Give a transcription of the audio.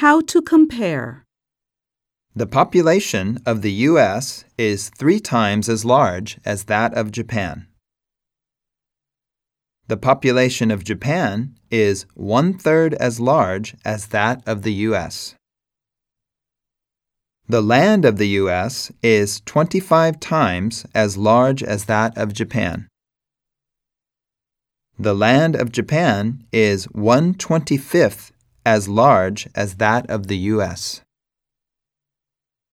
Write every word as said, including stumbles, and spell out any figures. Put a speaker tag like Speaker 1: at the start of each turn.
Speaker 1: How to compare.
Speaker 2: The population of the U S is three times as large as that of Japan. The population of Japan is one-third as large as that of the U S. The land of the U S is twenty-five times as large as that of Japan. The land of Japan is one twenty-fifth as large as that of the U S.